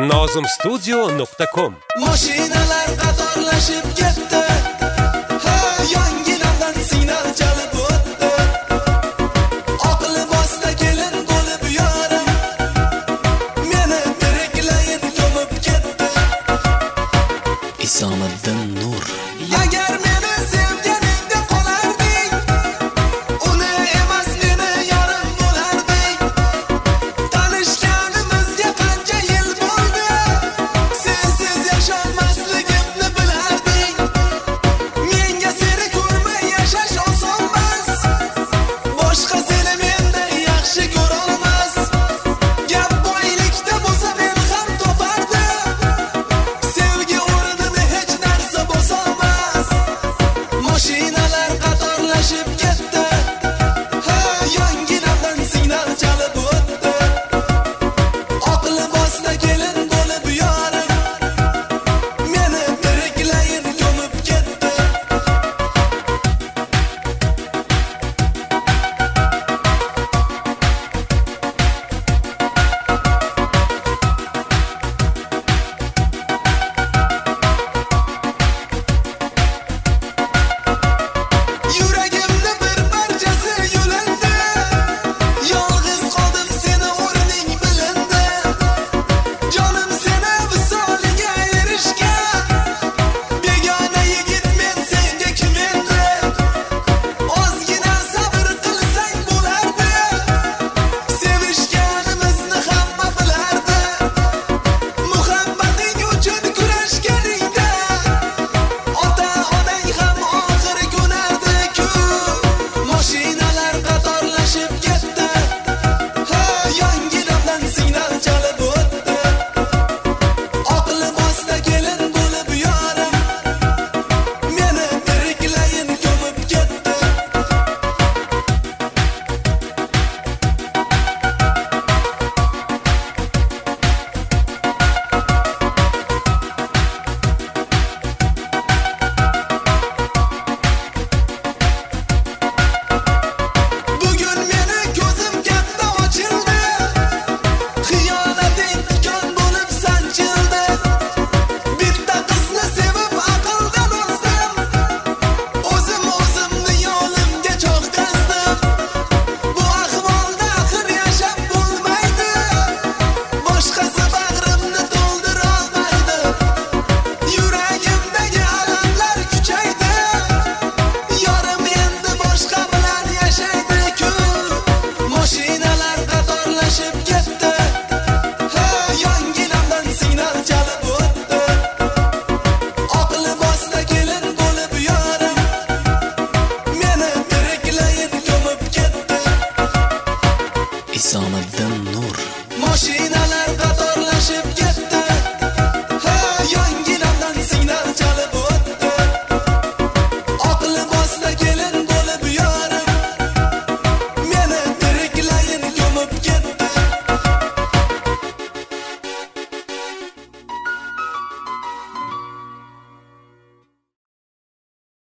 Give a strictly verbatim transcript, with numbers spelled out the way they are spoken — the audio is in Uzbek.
nozim studio nuqta com. Mashinalar qatorlashib ketdi. Ha, yonginamdan signal chalib o'tdi. Oq libosda kelin bo'lib yorim. Meni tiriklayin ko'mib ketdi. Isomiddin Nur. Agar meni sevganingda qolarding, uni emas meni yorim bo'larding. Tanishganimizga qancha yil bo'ldi, sensiz yasholmasligimni bilarding. Menga seni ko'rmay yashash osonmas, boshqa seni mendan yaxshi ko'rolmas. Gap boylikda bo'lsa men ham topardim, sevgi o'rnini hech narsa bosolmas. Mashinalar qatorlashib ketdi. Ha, yonginamdan signal chalib o'tdi. Oq libosda kelin bo'lib yorim. Meni tiriklayin ko'mib ketdi. Yuragimni bir parchasi yulindi. Yolg'iz qoldim, seni o'rning bilindi. Jonim seni visolinga erishgan. Begona yigit men senga kim endi? Ozgina sabr qilsang bo'lardi. Sevishganimizni hamma bilardi. Muhabbating uchun kurashganingda ota-onang ham oxiri ko'nardi-ku. Mashinalar qatorlashib ketdi. Ha, yonginamdan signal chalib o'tdi. Oq libosda kelin bo'lib yorim. Meni tiriklayin ko'mib ketdi. Bugun meni ko'zim katta ochildi. Xiyonating tikon bo'lib sanchildi. Bitta qizni sevib aqldan ozdim. O'zim o'zimni yo'limga cho'qqazdim. Bu ahvolda axir yashab bo'lmaydi. Boshqasi bag'rimni to'ldira olmaydi. Yuragimdagi alamlar kuchaydi. Yorim endi boshqa bilan yashaydi-ku. Mashinalar qatorlashib ketdi. Ha, yonginamdan signal chalib o'tdi. Oq libosda kelin bo'lib yorim. Meni tiriklayin ko'mib ketdi. Isomiddin